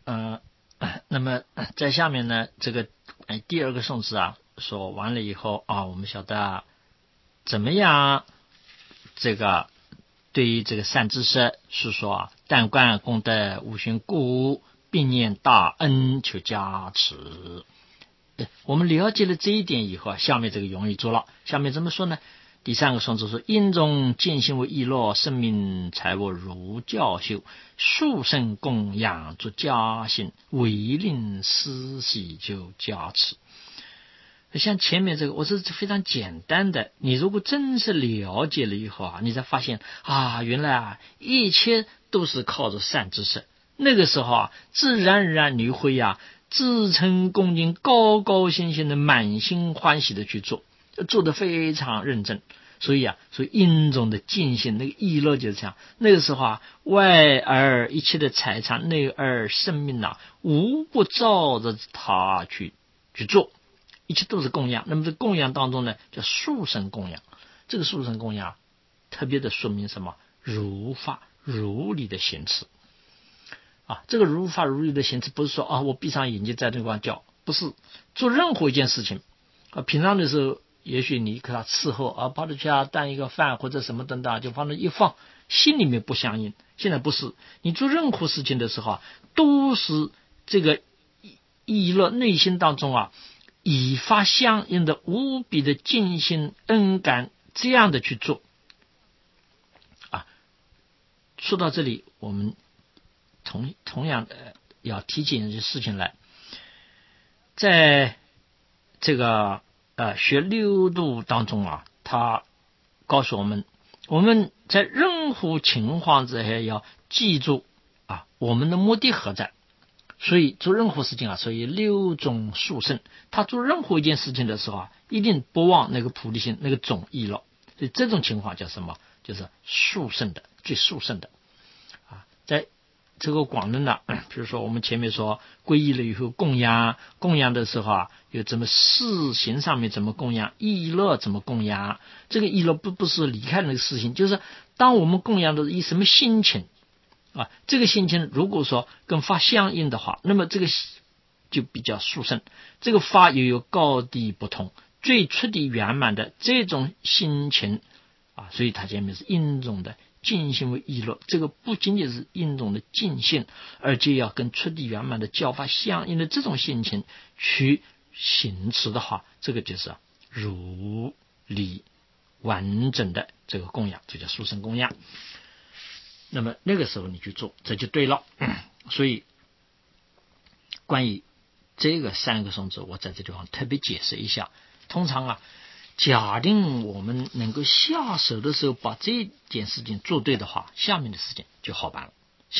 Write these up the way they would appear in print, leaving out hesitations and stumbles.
呃，那么在下面呢，这个第二个颂词啊，说完了以后啊，我们晓得怎么样这个对于这个善知识是说啊，但观功德无寻故，并念大恩求加持。我们了解了这一点以后啊，下面这个容易做了。下面怎么说呢？第三个颂词说：因中见性为易乐，生命财物如教修，殊胜供养作家信，唯令思喜就加持。像前面这个，我是非常简单的。你如果真是了解了以后啊，你才发现啊，原来啊，一切都是靠着善知识。那个时候啊，自然而然你会啊，自称恭敬，高高兴兴的，满心欢喜的去做，做得非常认真。所以因中的尽性，那个意乐就是这样。那个时候啊，外而一切的财产，内而生命啊，无不照着他去做。一切都是供养。那么这供养当中呢，叫殊胜供养。这个殊胜供养特别的说明什么？如法如理的行持啊。这个如法如理的行持不是说啊，我闭上眼睛在那地方叫，不是。做任何一件事情啊，平常的时候也许你给他伺候啊，跑到家端一个饭或者什么等等，就放那一放，心里面不相应。现在不是，你做任何事情的时候啊，都是这个意乐内心当中啊，以发相应的无比的尽心恩感，这样的去做啊。说到这里，我们同样的要提起一些事情来，在这个学六度当中啊，他告诉我们，我们在任何情况之下要记住啊，我们的目的何在。所以做任何事情啊，所以六种殊胜，他做任何一件事情的时候啊，一定不忘那个菩提心，那个总意乐。所以这种情况叫什么？就是殊胜的，最殊胜的啊。在这个广论呢，比如说我们前面说皈依了以后供养的时候啊，有怎么事行上面怎么供养，意乐怎么供养。这个意乐不是离开那个事情，就是当我们供养的以什么心情啊，这个心情如果说跟法相应的话，那么这个就比较殊胜。这个法也有高低不同，最初的圆满的这种心情啊，所以它前面是因中的尽性为意乐。这个不仅仅是因中的尽性，而且要跟初地圆满的教法相应的这种心情去行持的话，这个就是如理完整的这个供养，这叫殊胜供养。那么那个时候你去做，这就对了。所以关于这个三个颂词，我在这地方特别解释一下。通常啊，假定我们能够下手的时候把这件事情做对的话，下面的事情就好办了。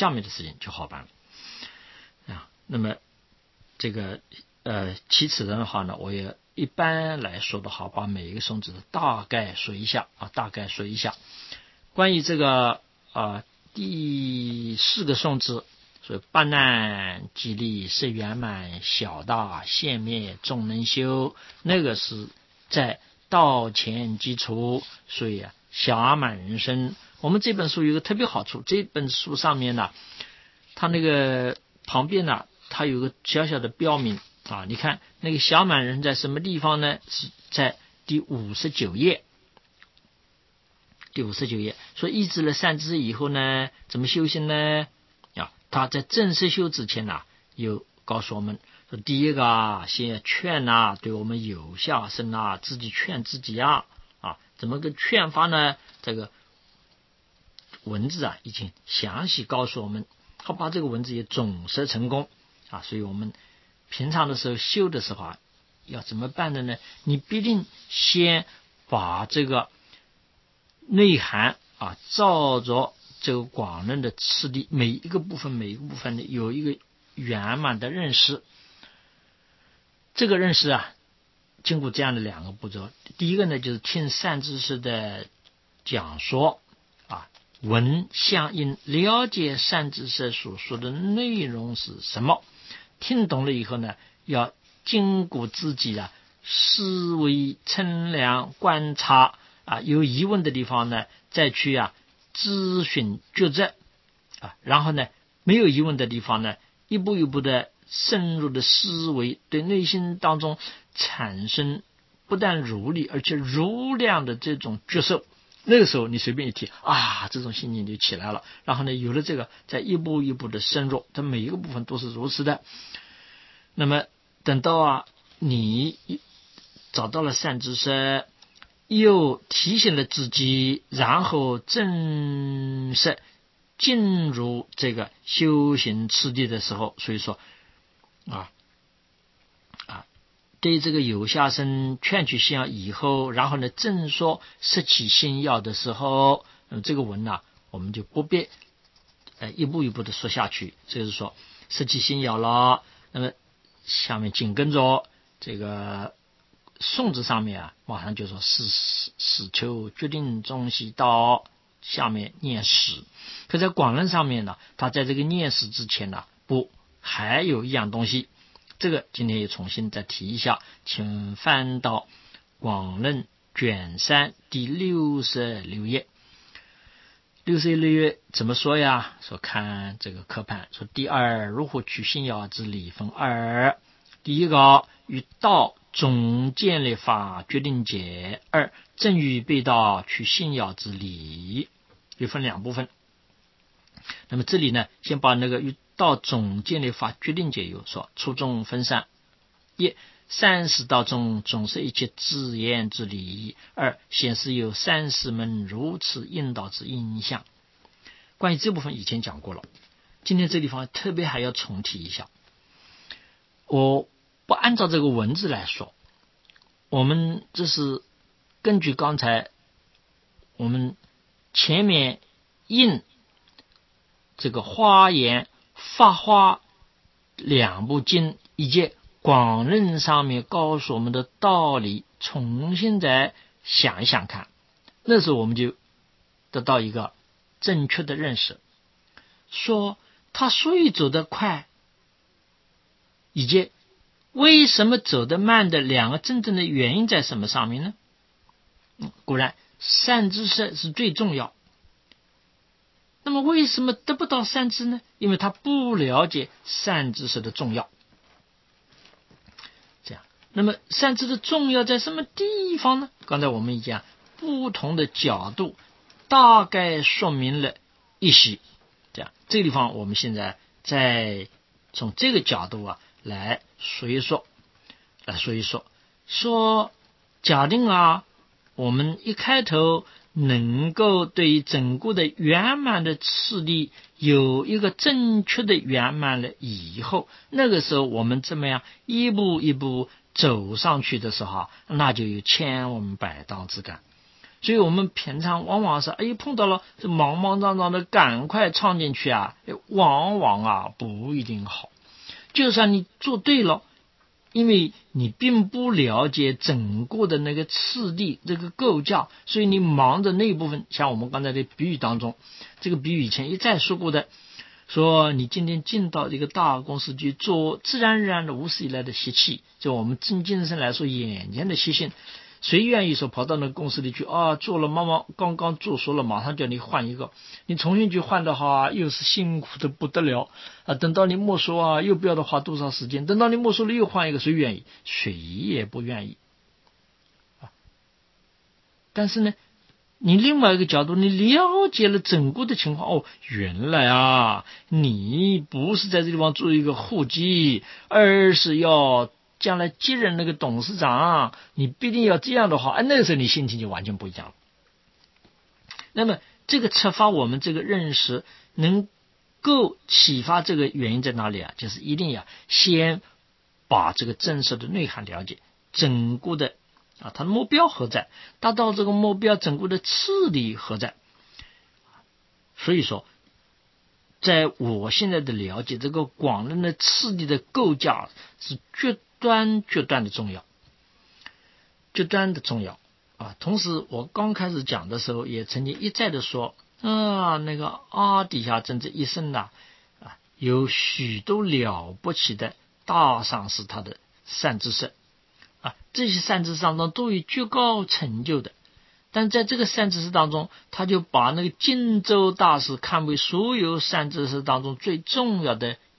啊，那么这个其次的话呢，我也一般来说的话，把每一个颂词大概说一下。关于这个第四个颂词，所以八难吉利是圆满，小大现灭众能修，那个是在道前基础。所以暇满人生。我们这本书有一个特别好处，这本书上面呢，它那个旁边呢，它有个小小的标明啊。你看那个暇满人在什么地方呢？是在第59页。说依止了善知识以后呢，怎么修行呢？他在正式修之前有告诉我们说，第一个先劝对我们有下生自己劝自己怎么个劝法呢？这个文字已经详细告诉我们，他把这个文字也总摄成功所以我们平常的时候修的时候要怎么办的呢？你必定先把这个内涵照着这个广论的次第，每一个部分的有一个圆满的认识。这个认识经过这样的两个步骤。第一个呢，就是听善知识的讲说闻相应，了解善知识所说的内容是什么。听懂了以后呢，要经过自己思维称量观察有疑问的地方呢，再去咨询抉择然后呢，没有疑问的地方呢， 一步一步的深入的思维，对内心当中产生不但如理而且如量的这种觉受，那个时候你随便一提啊，这种心情就起来了。然后呢，有了这个，再一步一步的深入，它每一个部分都是如此的。那么等到你找到了善知识，又提醒了自己，然后正式进入这个修行次第的时候，所以说对这个有下生劝取心要以后，然后呢正说摄起心要的时候，那么这个文我们就不必一步一步的说下去。这就是说摄起心要了。那么下面紧跟着这个颂字上面马上就说始求决定中西道，下面念始。可在广论上面呢，他在这个念始之前不还有一样东西，这个今天也重新再提一下，请翻到广论卷3第66页。66页怎么说呀？说看这个科判，说第二如何取心要之理分二。第一个与道总建立法决定解，二正与被道取心要之理，又分两部分。那么这里呢，先把那个与道总建立法决定解有说初中分散：一、三十道中总是一切自言之理；二、显示有30门如此引导之印象。关于这部分以前讲过了，今天这地方特别还要重提一下。我不按照这个文字来说，我们这是根据刚才我们前面印这个华严法华两部经以及广论上面告诉我们的道理，重新再想一想看，那时候我们就得到一个正确的认识，说他所以走得快，以及为什么走得慢的两个真正的原因在什么上面呢？果然善知识是最重要。那么为什么得不到善知呢？因为他不了解善知识的重要。这样，那么善知的重要在什么地方呢？刚才我们已经不同的角度大概说明了一些。这样，这个地方我们现在再从这个角度来说一说。说假定我们一开头能够对于整个的圆满的次第有一个正确的圆满了以后，那个时候我们怎么样一步一步走上去的时候，那就有千万百当之感。所以我们平常往往是碰到了这茫茫张张的赶快唱进去往往不一定好。就算你做对了，因为你并不了解整个的那个次第这个构架，所以你忙着那一部分。像我们刚才的比喻当中，这个比喻以前一再说过的，说你今天进到这个大公司去做自然而然的无始以来的习气，就我们正精神来说眼前的习性，谁愿意说跑到那个公司里去做了妈妈刚刚做熟了，马上叫你换一个，你重新去换的话又是辛苦的不得了等到你没收又不要的花多少时间，等到你没收了又换一个，谁愿意？谁也不愿意但是呢，你另外一个角度，你了解了整个的情况原来你不是在这地方做一个户籍，而是要将来接任那个董事长，你必定要这样的话那个时候你心情就完全不一样了。那么这个启发我们这个认识能够启发这个原因在哪里就是一定要先把这个正式的内涵了解，整个的它的目标何在，达到这个目标整个的次第何在。所以说在我现在的了解，这个广论的次第的构架是绝对的重要，绝对的重要同时我刚开始讲的时候也曾经一再的说那个底下真这一生有许多了不起的大上师他的善知识这些善知识当中都有极高成就的，但在这个善知识当中，他就把那个荆州大师看为所有善知识当中最重要的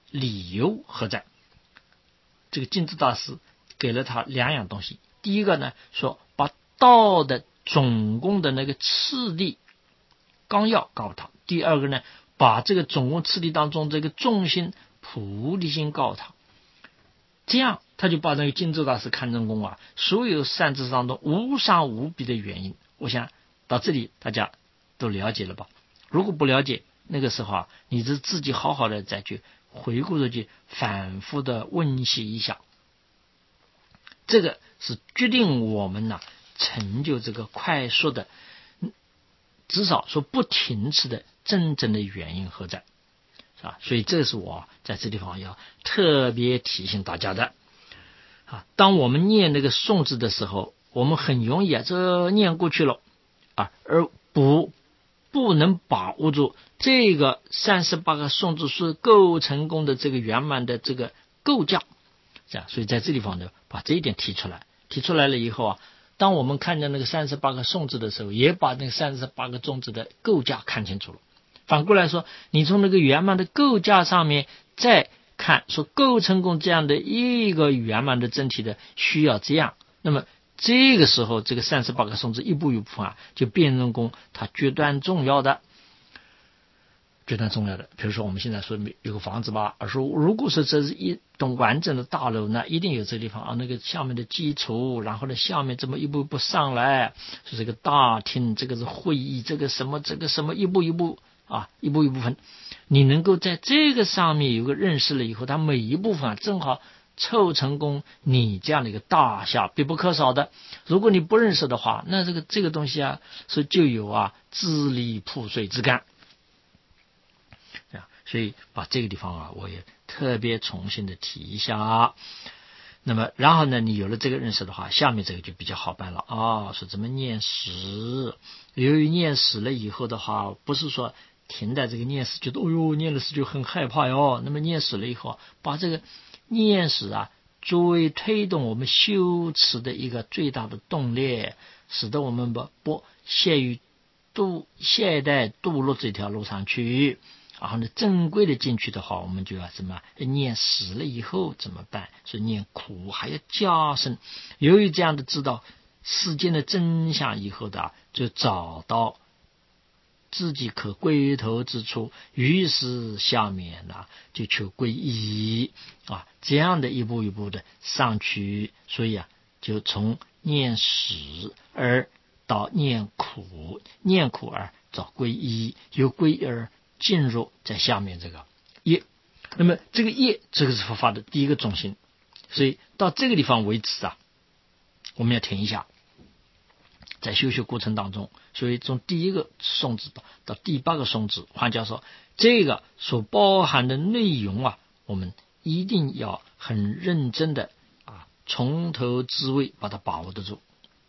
理由何在？这个净智大师给了他2样东西。第一个呢，说把道的总共的那个次第纲要告诉他；第二个呢，把这个总共次第当中这个重心菩提心告诉他。这样他就把那个净智大师看真功所有善知识当中无上无比的原因。我想到这里大家都了解了吧？如果不了解，那个时候你就自己好好的再去回顾着去反复的温习一下。这个是决定我们成就这个快速的，至少说不停止的真正的原因何在。所以这是我在这地方要特别提醒大家的。当我们念那个颂字的时候，我们很容易这念过去了而不能把握住这个38个颂字是构成功的这个圆满的这个构架。所以在这地方呢，把这一点提出来了以后当我们看见那个38个颂字的时候，也把那个38个颂字的构架看清楚了。反过来说，你从那个圆满的构架上面再看，说构成功这样的一个圆满的真体的需要这样，那么这个时候这个38个颂字一步一步就变成功它决断重要的。比如说我们现在说有个房子吧，说如果说这是一栋完整的大楼呢，一定有这个地方那个下面的基础，然后呢下面这么一步一步上来，是这个大厅，这个是会议，这个什么一步一步分，你能够在这个上面有个认识了以后，它每一部分正好凑成功你这样的一个大厦必不可少的。如果你不认识的话，那这个东西是就有支离破碎之感。所以把这个地方我也特别重新的提一下。那么然后呢，你有了这个认识的话，下面这个就比较好办了说怎么念识。由于念识了以后的话，不是说停在这个念识觉得念了识就很害怕那么念识了以后，把这个念识作为推动我们修持的一个最大的动力，使得我们不陷在堕落这条路上去。然后呢，正规的进去的话，我们就要什么念识了以后怎么办？所以念苦还要加深。由于这样的知道世间的真相以后的，就找到自己可归头之处，于是下面就求皈依这样的一步一步的上去。所以就从念识而到念苦，念苦而找皈依，由皈依而进入在下面这个业。那么这个业，这个是佛法的第一个中心。所以到这个地方为止我们要停一下，在修学过程当中。所以从第一个颂字到第8个颂字，换句话说，这个所包含的内容我们一定要很认真的从头至尾把它把握得住，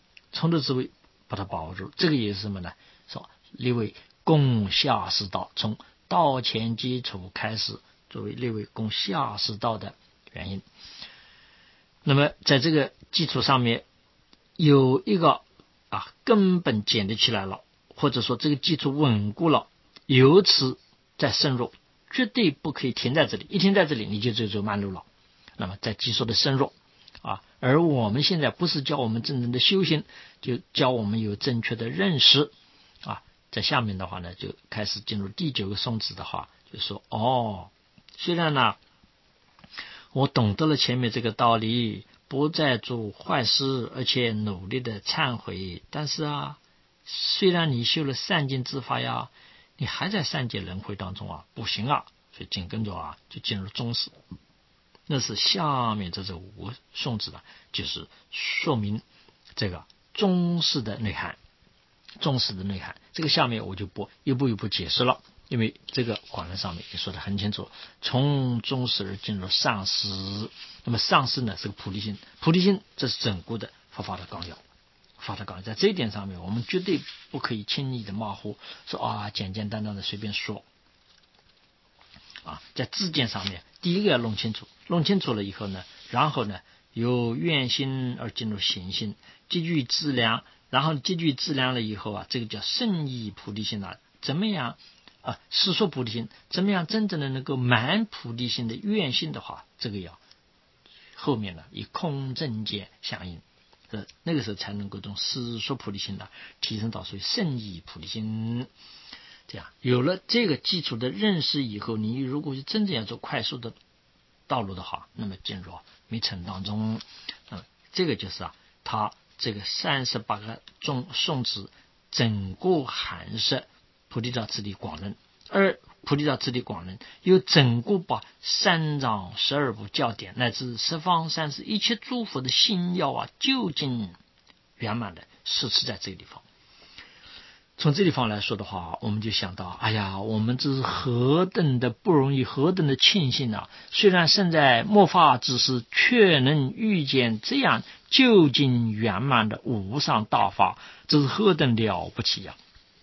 这个也是什么呢？说列为供下士道，从道前基础开始作为列为供下士道的原因。那么在这个基础上面有一个根本建立起来了，或者说这个基础稳固了，由此再深入，绝对不可以停在这里。一停在这里，你就走慢路了。那么在技术的深入而我们现在不是教我们真正的修行，就教我们有正确的认识在下面的话呢，就开始进入第9个颂词的话，就说虽然我懂得了前面这个道理，不再做坏事，而且努力的忏悔，但是虽然你修了善尽之法你还在三界轮回当中不行所以紧跟着就进入中士。那是下面这5个颂词就是说明这个中士的内涵。这个下面我就不一步一步解释了，因为这个广论上面也说得很清楚，从中士而进入上士。那么上士呢是个菩提心，这是整个的佛法的纲要。在这一点上面，我们绝对不可以轻易的马虎，说简简单单的随便说在字见上面，第一个要弄清楚了以后呢，然后呢由愿心而进入行心，积聚资粮，然后积聚资粮了以后这个叫圣意菩提心怎么样实说菩提心，怎么样真正的能够满菩提心的愿心的话，这个要后面呢以空正见相应，那个时候才能够从实说菩提心呢提升到属于圣意菩提心。这样有了这个基础的认识以后，你如果是真正要走快速的道路的话，那么进入密乘当中，这个就是他这个38个颂词整个含摄菩提道次第广论，而菩提道次第广论又整个把三藏12部教典乃至十方三世一切诸佛的心要究竟圆满的实持在这个地方。从这地方来说的话，我们就想到，哎呀，我们这是何等的不容易，何等的庆幸啊！虽然身在末法之时，却能遇见这样究竟圆满的无上大法，这是何等了不起呀！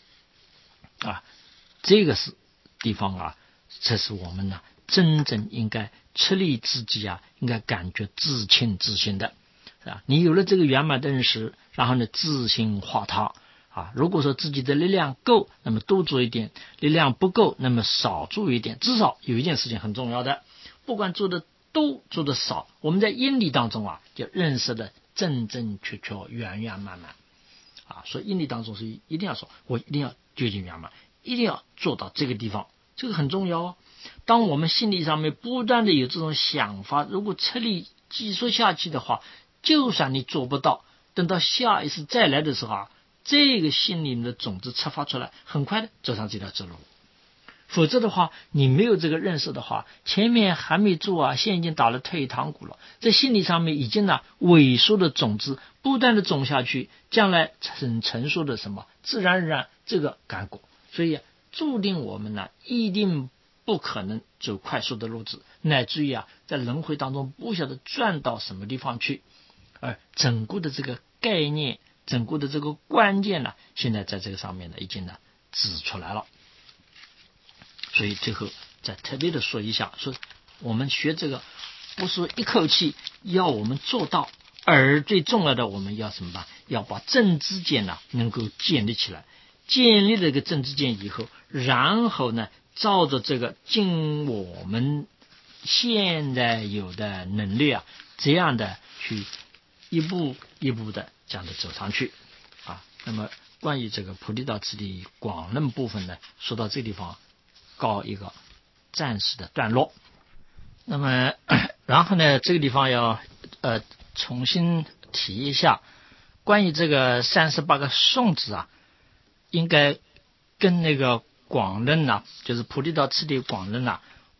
这个是地方这是我们真正应该出力自己应该感觉自庆自信的，是吧？你有了这个圆满的认识，然后呢，自信化他。如果说自己的力量够，那么多做一点；力量不够，那么少做一点。至少有一件事情很重要的，不管做的多做的少，我们在因理当中就认识的正正确确、圆圆满满所以因理当中是一定要说，我一定要究竟圆满，一定要做到这个地方，这个很重要当我们心理上面不断的有这种想法，如果出力继续下去的话，就算你做不到，等到下一次再来的时候这个心里的种子出发出来，很快的走上这条之路。否则的话，你没有这个认识的话，前面还没做现在已经打了退堂鼓了，在心理上面已经萎缩的种子不断的种下去，将来成熟的什么自然而然这个感果。所以注定我们一定不可能走快速的路子，乃至于在轮回当中不晓得转到什么地方去。而整个的这个概念，整个的这个关键现在在这个上面已经指出来了。所以最后再特别的说一下，说我们学这个不是一口气要我们做到，而最重要的我们要什么吧？要把正知见能够建立起来。建立了一个正知见以后，然后呢，照着这个尽我们现在有的能力这样的去一步一步的这样的走上去那么关于这个菩提道次第广论部分呢，说到这地方告一个暂时的段落。那么然后呢，这个地方要重新提一下关于这个38个颂子应该跟那个广论就是菩提道次第广论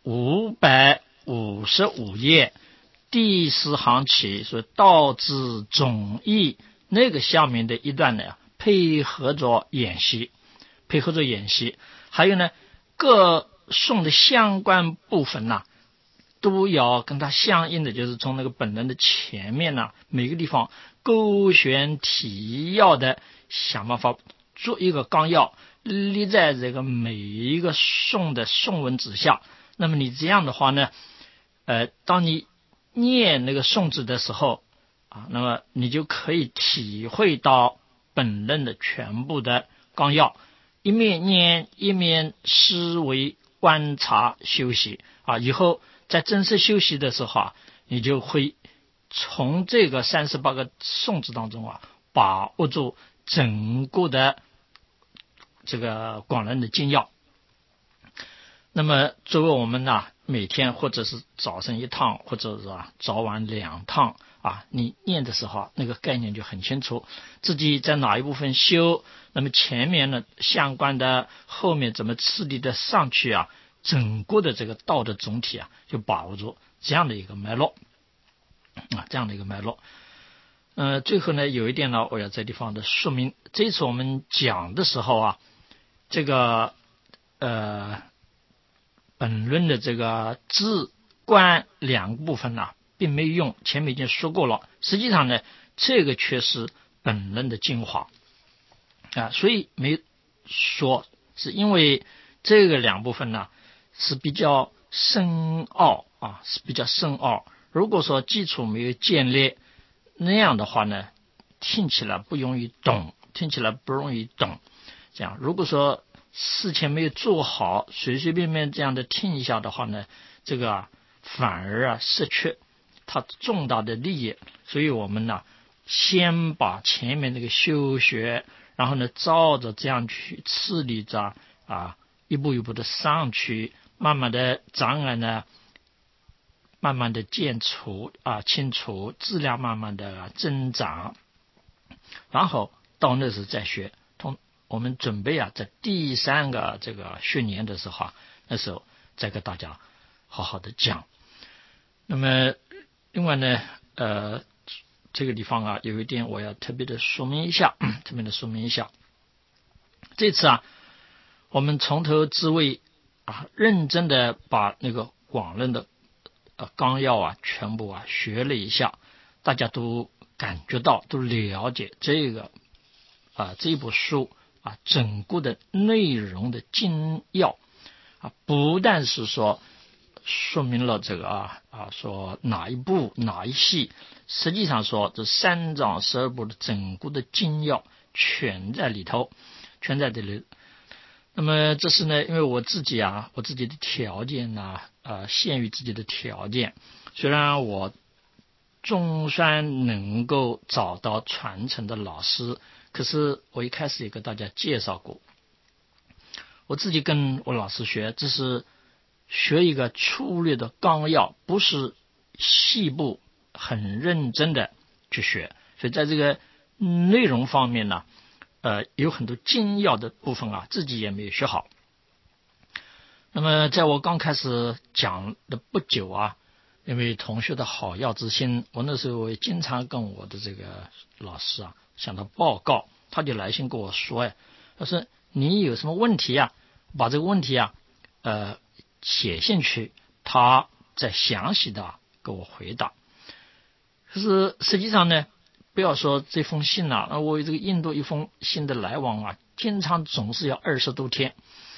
555页第4行起说道之总义那个下面的一段呢，配合着演习，还有呢各颂的相关部分都要跟它相应的，就是从那个本论的前面每个地方勾选提要的，想办法做一个纲要，立在这个每一个颂的颂文之下。那么你这样的话呢，当你念那个颂字的时候那么你就可以体会到本论的全部的纲要，一面念一面思维观察休息以后在正式休息的时候你就会从这个38个颂字当中把握住整个的这个广论的精要。那么作为我们每天或者是早晨一趟，或者是早晚2趟你念的时候那个概念就很清楚，自己在哪一部分修，那么前面呢相关的，后面怎么次第的上去整个的这个道的总体就把握住这样的一个脉络最后呢有一点呢，我要在地方的说明，这次我们讲的时候这个本论的这个智观2个部分并没用，前面已经说过了。实际上呢，这个却是本论的精华所以没说，是因为这个2部分是比较深奥是比较深奥。如果说基础没有建立，那样的话呢，听起来不容易懂。这样，如果说事前没有做好，随随便便这样的听一下的话呢，这个反而失去它重大的利益。所以我们呢，先把前面那个修学，然后呢，照着这样去次第着一步一步的上去，慢慢的障碍呢，慢慢的减除清除，质量慢慢的增长，然后到那时再学。我们准备在第3个这个学年的时候那时候再给大家好好的讲。那么另外呢，这个地方有一点我要特别的说明一下，这次我们从头至尾认真的把那个广论的纲要全部学了一下，大家都感觉到，都了解这个这一部书整个的内容的精要不但是说明了这个说哪一部哪一系，实际上说这3章12部的整个的精要全在里头，全在这里。那么这是呢，因为我自己的条件限于自己的条件，虽然我总算能够找到传承的老师，可是我一开始也给大家介绍过，我自己跟我老师学，这是学一个粗略的纲要，不是细部很认真的去学，所以在这个内容方面呢，有很多精要的部分自己也没有学好。那么在我刚开始讲的不久因为同学的好要之心，我那时候也经常跟我的这个老师向他报告，他就来信跟我说他说你有什么问题把这个问题写进去，他再详细的给我回答。可是实际上呢，不要说这封信我这个印度一封信的来往经常总是要20多天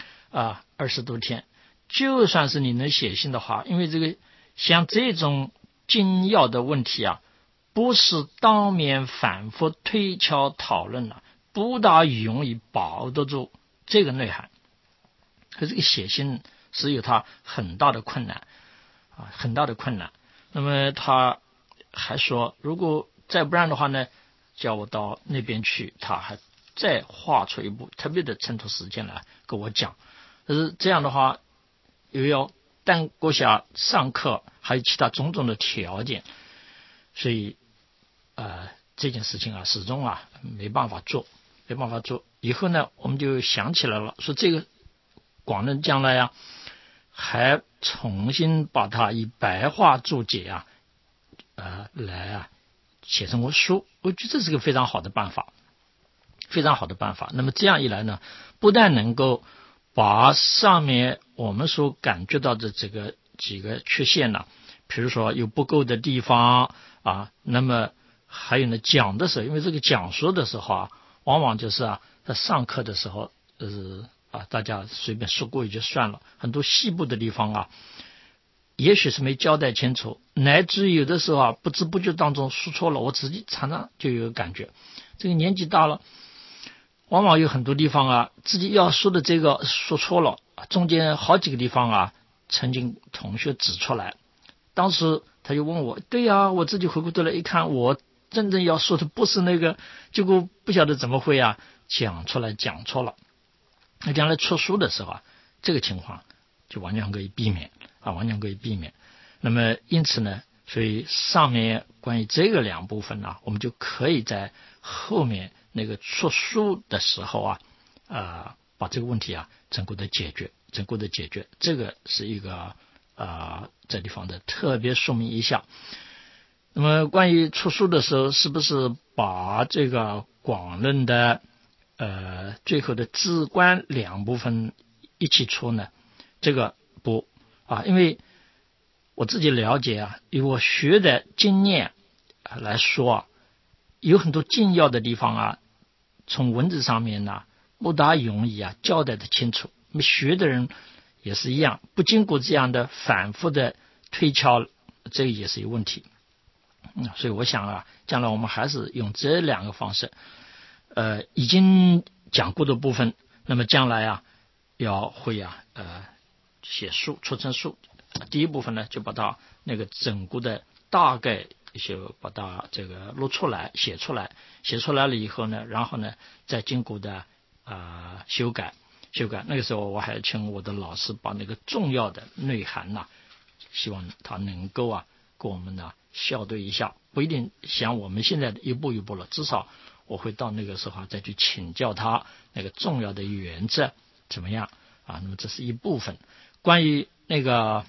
20多天。就算是你能写信的话，因为这个像这种精要的问题不是当面反复推敲讨论不大容易把握得住这个内涵。可这个写信是有它很大的困难很大的困难。那么他还说，如果再不然的话呢，叫我到那边去，他还再画出一部特别的撑出时间来跟我讲。可是这样的话，又要耽搁下上课，还有其他种种的条件，所以这件事情始终没办法做。以后呢，我们就想起来了，说这个广论将来还重新把它以白话注解来写成为书，我觉得这是个非常好的办法，非常好的办法。那么这样一来呢，不但能够把上面我们所感觉到的这个几个缺陷比如说有不够的地方那么还有呢，讲的时候，因为这个讲述的时候往往就是在上课的时候大家随便说过也就算了，很多细部的地方也许是没交代清楚，乃至于有的时候不知不觉当中说错了，我自己常常就有感觉，这个年纪大了，往往有很多地方自己要说的这个说错了，中间好几个地方曾经同学指出来，当时他就问我，对我自己回过头来一看，我真正要说的不是那个，结果不晓得怎么会讲错了。那将来出书的时候这个情况就完全可以避免完全可以避免。那么因此呢，所以上面关于这个2部分我们就可以在后面那个出书的时候把这个问题整个的解决。这个是一个这地方的特别说明一下。那么关于出书的时候，是不是把这个广论的最后的至观2部分一起出呢？这个不因为我自己了解以我学的经验来说有很多精要的地方从文字上面不大容易交代的清楚。那么学的人也是一样，不经过这样的反复的推敲，这个也是有问题。所以我想将来我们还是用这2个方式。已经讲过的部分，那么将来要会写数出成数。第一部分呢就把它那个整个的大概就把它这个录出来写出来了以后呢，然后呢再经过的修改。那个时候我还请我的老师把那个重要的内涵希望他能够给我们校对一下，不一定像我们现在一步一步了，至少我会到那个时候再去请教他那个重要的原则怎么样那么这是一部分。关于那个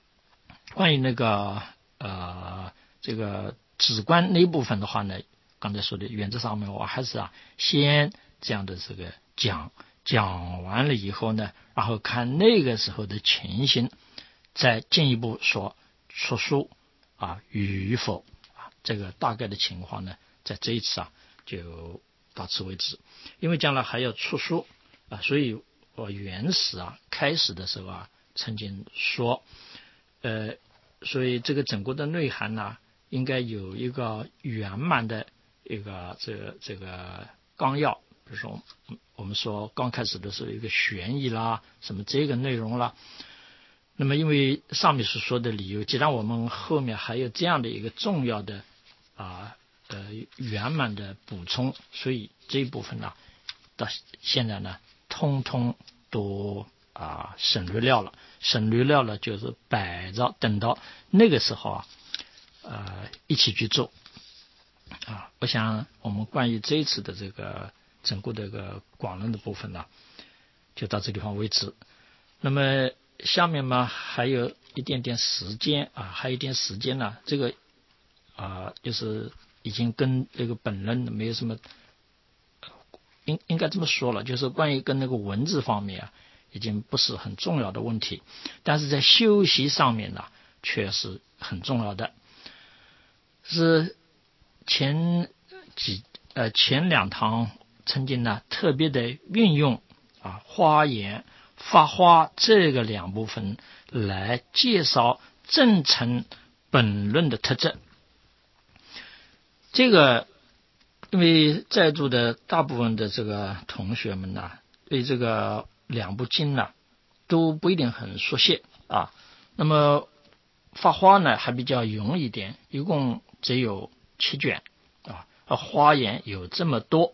这个直观那一部分的话呢，刚才说的原则上面我还是先这样的这个讲完了以后呢，然后看那个时候的情形，再进一步说出书与否这个大概的情况呢，在这一次就到此为止。因为将来还要出书所以我原始开始的时候曾经说所以这个整个的内涵应该有一个圆满的一个这个纲要。比如说我们说刚开始的时候一个悬疑啦，什么这个内容啦，那么因为上面所说的理由，既然我们后面还有这样的一个重要的圆满的补充，所以这一部分到现在呢通通都省略掉了，就是摆着等到那个时候一起去做我想我们关于这一次的这个整个这个广论的部分就到这地方为止。那么下面嘛还有一点点时间这个就是已经跟这个本论没有什么应该这么说了，就是关于跟那个文字方面已经不是很重要的问题，但是在修习上面却是很重要的。是前两堂曾经特别的运用花言法花这个两部分来介绍正成本论的特质。这个因为在座的大部分的这个同学们对这个两部经都不一定很熟悉那么法花呢还比较容易一点，一共只有7卷花言有这么多，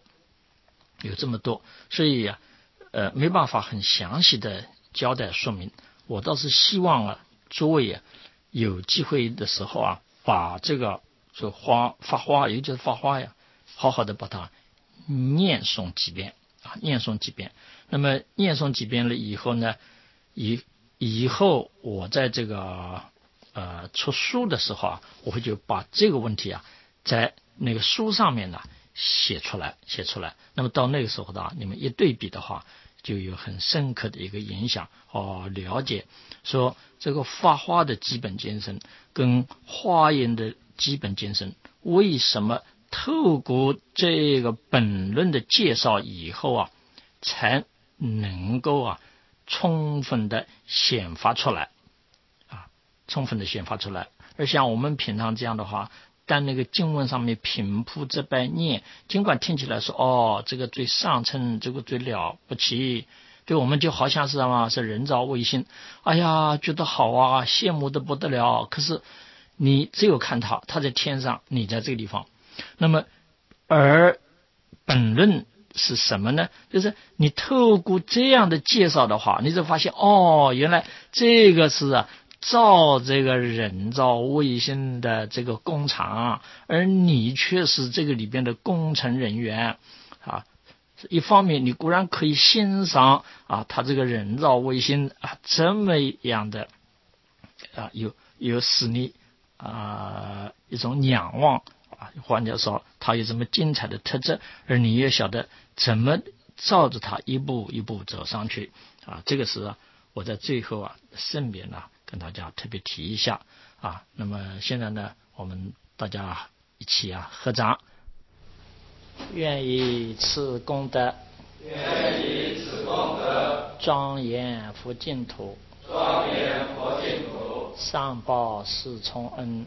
所以没办法很详细的交代说明。我倒是希望诸位有机会的时候把这个法花，尤其是法花好好的把它念诵几遍。那么念诵几遍了以后呢，以后我在这个出书的时候我会就把这个问题在那个书上面写出来。那么到那个时候你们一对比的话，就有很深刻的一个影响了解说这个法花的基本精神跟花言的基本精神为什么透过这个本论的介绍以后才能够充分的显发出来而像我们平常这样的话，但那个经文上面平铺直白念，尽管听起来说这个最上乘，这个最了不起，对我们就好像是人造卫星，哎呀觉得好羡慕的不得了。可是你只有看他在天上，你在这个地方。那么而本论是什么呢？就是你透过这样的介绍的话，你就发现原来这个是造这个人造卫星的这个工厂，而你却是这个里边的工程人员一方面你固然可以欣赏他这个人造卫星这么样的有使你一种仰望换句话说他有这么精彩的特质，而你也晓得怎么照着他一步一步走上去这个是我在最后顺便跟大家特别提一下那么现在呢，我们大家一起合掌，愿以此功德庄严佛净土，上报四重恩，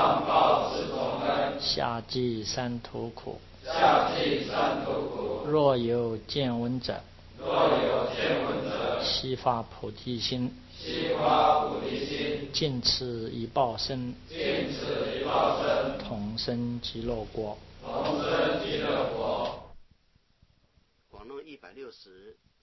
下济三途苦。若有见闻者， 悉发菩提心，尽此一报身，同生极乐国。 广论160